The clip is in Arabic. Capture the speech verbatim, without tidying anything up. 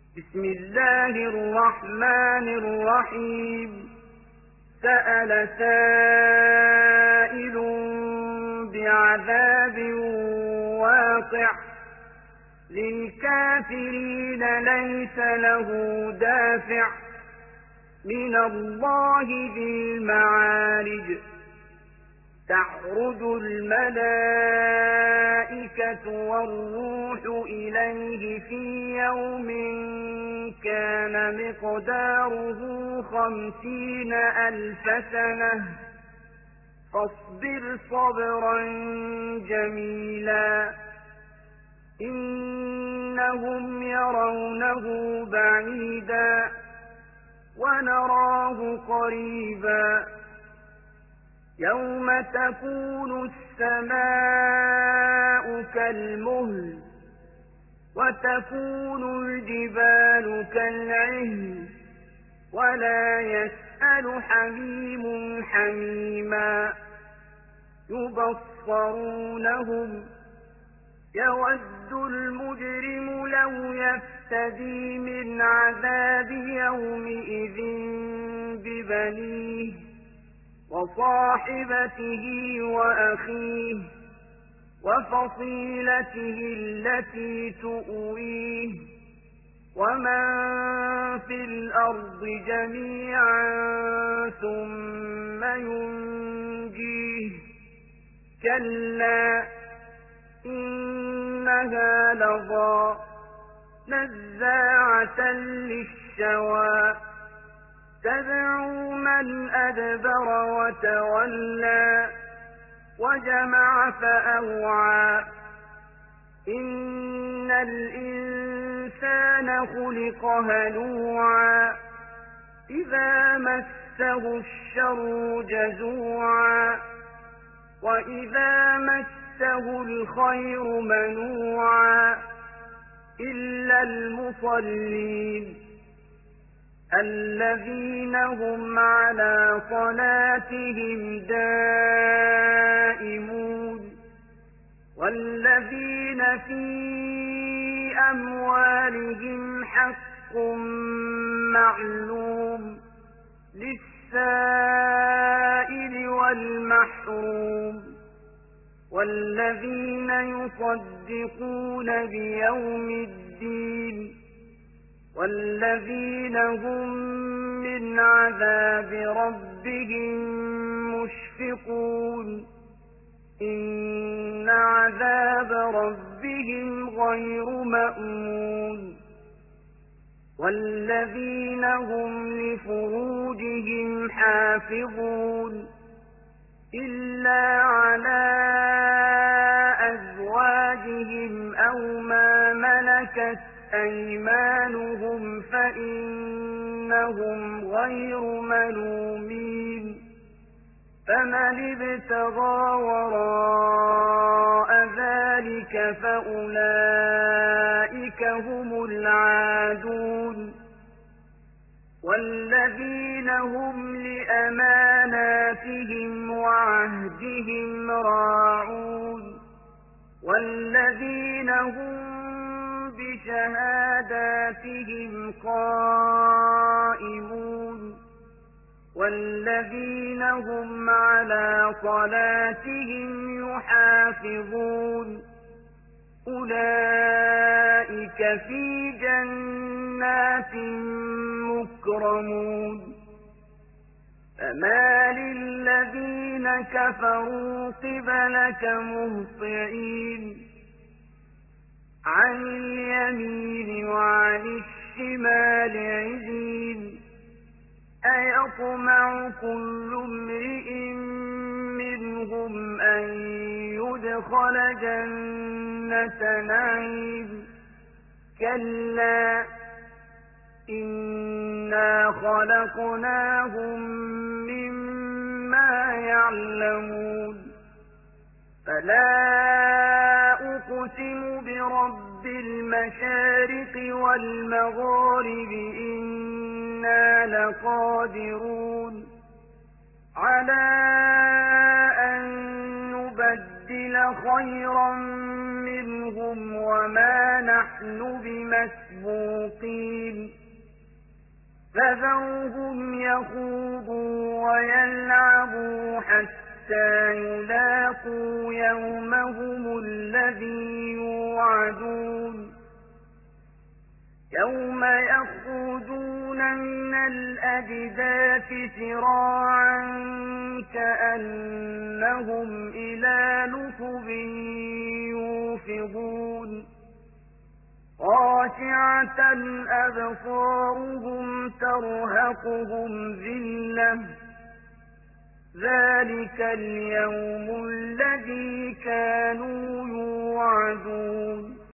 بسم الله الرحمن الرحيم سأل سائل بعذاب واقع للكافرين ليس له دافع من الله ذي المعارج تعرج الملائكة والروح إليه في يوم كان مقداره خمسين ألف سنة فاصبر صبرا جميلا إنهم يرونه بعيدا ونراه قريبا يوم تكون السماء كالمهل وتكون الجبال كالعهن ولا يسأل حميم حميما يبصرونهم يود المجرم لو يفتدي من عذاب يومئذ ببنيه وصاحبته وأخيه وفصيلته التي تؤويه ومن في الأرض جميعا ثم ينجيه كلا إنها لظى نزاعة للشوى تدعو من أدبر وتولى وجمع فأوعى إن الإنسان خلق هلوعا إذا مسه الشر جزوعا وإذا مسه الخير منوعا إلا المصلين الذين هم على صلاتهم دائمون والذين في أموالهم حق معلوم للسائل والمحروم والذين يصدقون بيوم الدين والذين هم من عذاب ربهم مشفقون إن عذاب ربهم غير مأمون والذين هم لفروجهم حافظون إلا على أزواجهم أو ما ملكت أيمانهم فإنهم غير ملومين فمن ابتغى وراء ذلك فأولئك هم العادون والذين هم لأماناتهم وعهدهم راعون والذين هم بشهاداتهم قائمون والذين هم على صلاتهم يحافظون أولئك في جنات مكرمون فما للذين كفروا قبلك مهطعين عن اليمين وعن الشمال عزين أيطمع كل امرئ منهم أن يدخل جنة نعيم كلا إنا خلقناهم مما يعلمون فلا أقسم برب المشارق والمغارب إنا لقادرون على أن نبدل خيرا منهم وما نحن بمسجدين مسبوقين فذرهم يخوضوا ويلعبوا حتى يلاقوا يومهم الذي يوعدون يوم يخرجون من الأجداث سراعا كأنهم إلى نصب يوفضون خاشعة أبصارهم ترهقهم ذلة ذلك اليوم الذي كانوا يوعدون